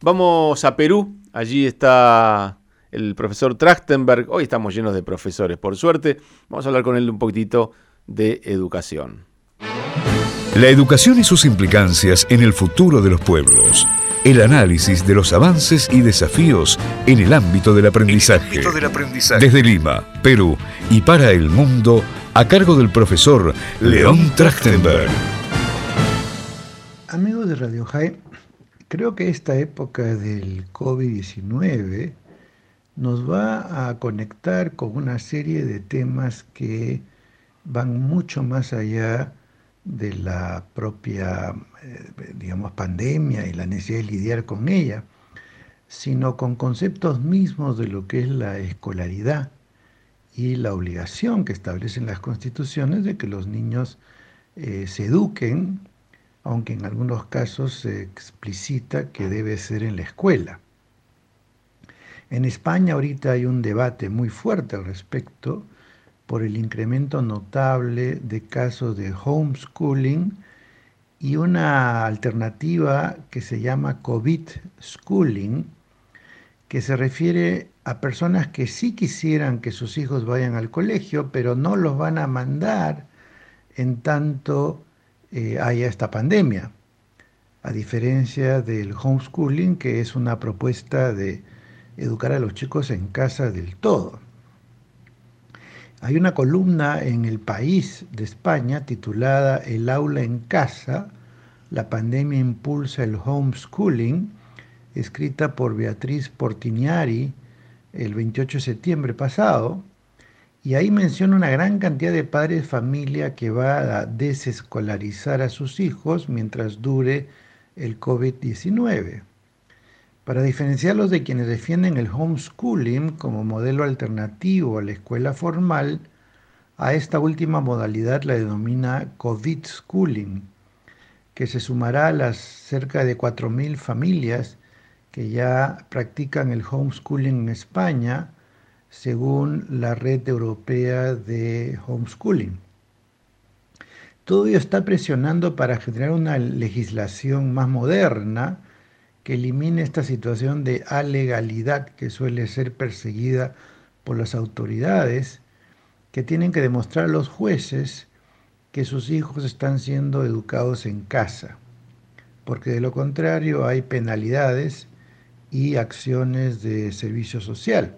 Vamos a Perú, allí está el profesor Trachtenberg. Hoy estamos llenos de profesores, por suerte. Vamos a hablar con él un poquitito de educación. La educación y sus implicancias en el futuro de los pueblos. El análisis de los avances y desafíos en el ámbito del aprendizaje. Desde Lima, Perú y para el mundo, a cargo del profesor León Trachtenberg. Amigos de Radio High, creo que esta época del COVID-19 nos va a conectar con una serie de temas que van mucho más allá de la propia, pandemia y la necesidad de lidiar con ella, sino con conceptos mismos de lo que es la escolaridad y la obligación que establecen las constituciones de que los niños se eduquen, aunque en algunos casos se explicita que debe ser en la escuela. En España ahorita hay un debate muy fuerte al respecto por el incremento notable de casos de homeschooling y una alternativa que se llama COVID schooling, que se refiere a personas que sí quisieran que sus hijos vayan al colegio, pero no los van a mandar en tanto haya esta pandemia, a diferencia del homeschooling, que es una propuesta de educar a los chicos en casa del todo. Hay una columna en El País de España titulada El aula en casa, la pandemia impulsa el homeschooling, escrita por Beatriz Portiniari el 28 de septiembre pasado, y ahí menciona una gran cantidad de padres de familia que va a desescolarizar a sus hijos mientras dure el COVID-19. Para diferenciarlos de quienes defienden el homeschooling como modelo alternativo a la escuela formal, a esta última modalidad la denomina COVID schooling, que se sumará a las cerca de 4.000 familias que ya practican el homeschooling en España, según la Red Europea de Homeschooling. Todo ello está presionando para generar una legislación más moderna que elimine esta situación de alegalidad que suele ser perseguida por las autoridades, que tienen que demostrar a los jueces que sus hijos están siendo educados en casa, porque de lo contrario hay penalidades y acciones de servicio social.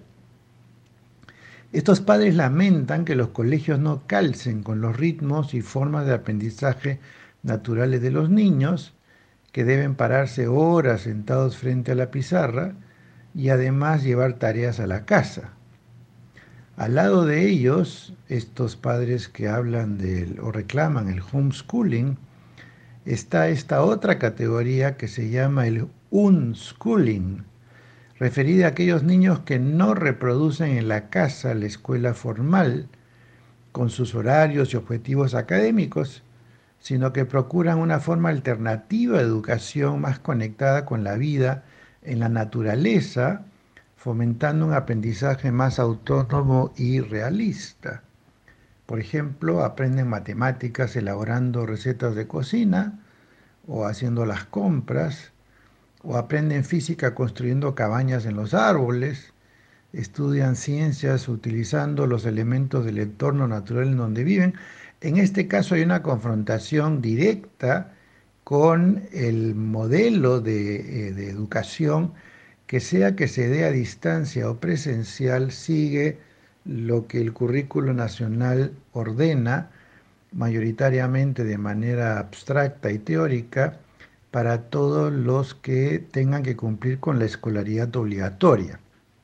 Estos padres lamentan que los colegios no calcen con los ritmos y formas de aprendizaje naturales de los niños, que deben pararse horas sentados frente a la pizarra y además llevar tareas a la casa. Al lado de ellos, estos padres que hablan o reclaman el homeschooling, está esta otra categoría que se llama el unschooling, referida a aquellos niños que no reproducen en la casa la escuela formal con sus horarios y objetivos académicos, sino que procuran una forma alternativa de educación más conectada con la vida en la naturaleza, fomentando un aprendizaje más autónomo y realista. Por ejemplo, aprenden matemáticas elaborando recetas de cocina o haciendo las compras, o aprenden física construyendo cabañas en los árboles, estudian ciencias utilizando los elementos del entorno natural en donde viven. En este caso hay una confrontación directa con el modelo de educación, que sea que se dé a distancia o presencial, sigue lo que el currículo nacional ordena, mayoritariamente de manera abstracta y teórica, para todos los que tengan que cumplir con la escolaridad obligatoria,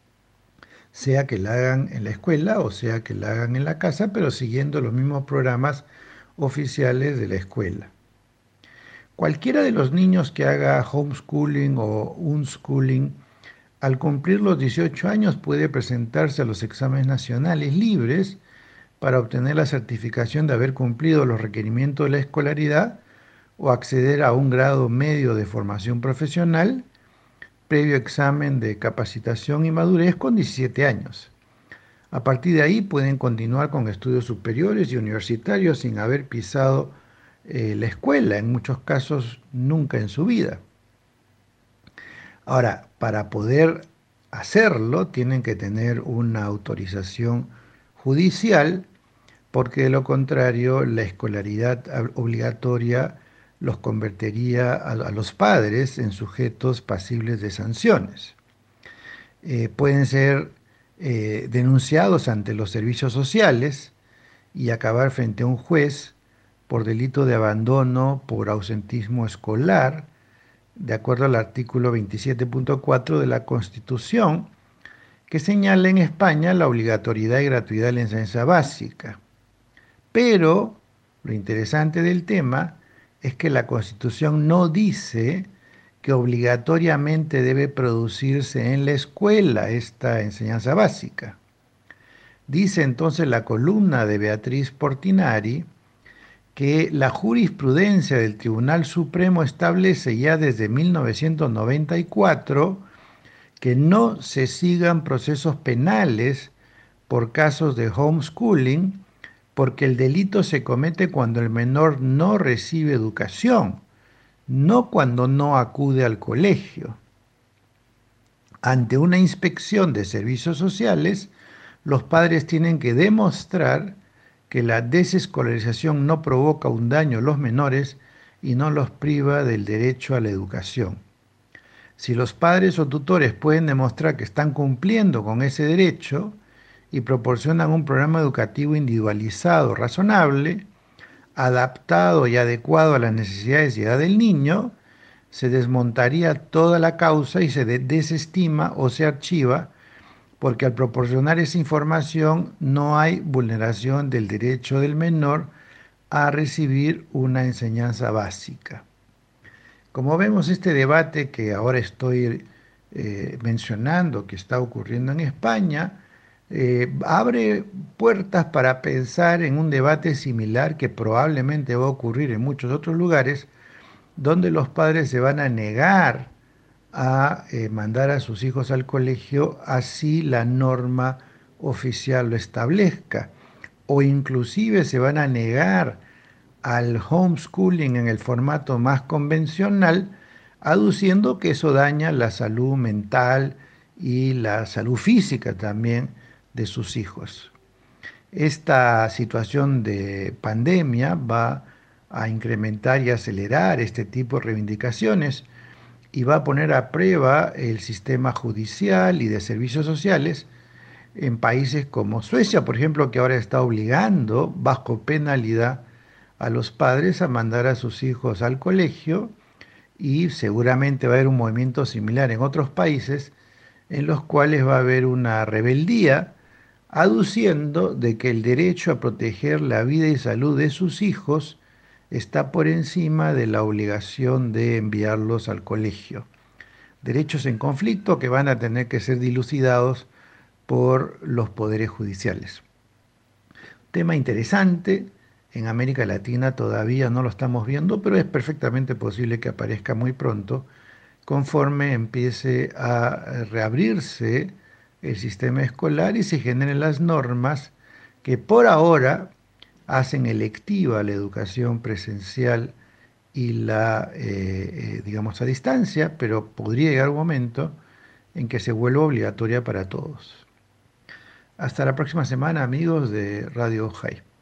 sea que la hagan en la escuela o sea que la hagan en la casa, pero siguiendo los mismos programas oficiales de la escuela. Cualquiera de los niños que haga homeschooling o unschooling, al cumplir los 18 años puede presentarse a los exámenes nacionales libres para obtener la certificación de haber cumplido los requerimientos de la escolaridad o acceder a un grado medio de formación profesional, previo examen de capacitación y madurez con 17 años. A partir de ahí pueden continuar con estudios superiores y universitarios sin haber pisado la escuela, en muchos casos nunca en su vida. Ahora, para poder hacerlo, tienen que tener una autorización judicial, porque de lo contrario, la escolaridad obligatoria los convertiría a los padres en sujetos pasibles de sanciones. Pueden ser denunciados ante los servicios sociales y acabar frente a un juez por delito de abandono por ausentismo escolar, de acuerdo al artículo 27.4 de la Constitución, que señala en España la obligatoriedad y gratuidad de la enseñanza básica. Pero lo interesante del tema es que la Constitución no dice que obligatoriamente debe producirse en la escuela esta enseñanza básica. Dice entonces la columna de Beatriz Portinari que la jurisprudencia del Tribunal Supremo establece ya desde 1994 que no se sigan procesos penales por casos de homeschooling, porque el delito se comete cuando el menor no recibe educación, no cuando no acude al colegio. Ante una inspección de servicios sociales, los padres tienen que demostrar que la desescolarización no provoca un daño a los menores y no los priva del derecho a la educación. Si los padres o tutores pueden demostrar que están cumpliendo con ese derecho y proporcionan un programa educativo individualizado, razonable, adaptado y adecuado a las necesidades y edad del niño, se desmontaría toda la causa y se desestima o se archiva, porque al proporcionar esa información no hay vulneración del derecho del menor a recibir una enseñanza básica. Como vemos, este debate que ahora estoy mencionando, que está ocurriendo en España, abre puertas para pensar en un debate similar que probablemente va a ocurrir en muchos otros lugares, donde los padres se van a negar a mandar a sus hijos al colegio así la norma oficial lo establezca, o inclusive se van a negar al homeschooling en el formato más convencional, aduciendo que eso daña la salud mental y la salud física también de sus hijos. Esta situación de pandemia va a incrementar y acelerar este tipo de reivindicaciones y va a poner a prueba el sistema judicial y de servicios sociales en países como Suecia, por ejemplo, que ahora está obligando bajo penalidad a los padres a mandar a sus hijos al colegio, y seguramente va a haber un movimiento similar en otros países en los cuales va a haber una rebeldía aduciendo de que el derecho a proteger la vida y salud de sus hijos está por encima de la obligación de enviarlos al colegio. Derechos en conflicto que van a tener que ser dilucidados por los poderes judiciales. Tema interesante. En América Latina todavía no lo estamos viendo, pero es perfectamente posible que aparezca muy pronto, conforme empiece a reabrirse el sistema escolar y se generen las normas que por ahora hacen electiva la educación presencial y la, digamos, a distancia, pero podría llegar un momento en que se vuelva obligatoria para todos. Hasta la próxima semana, amigos de Radio High.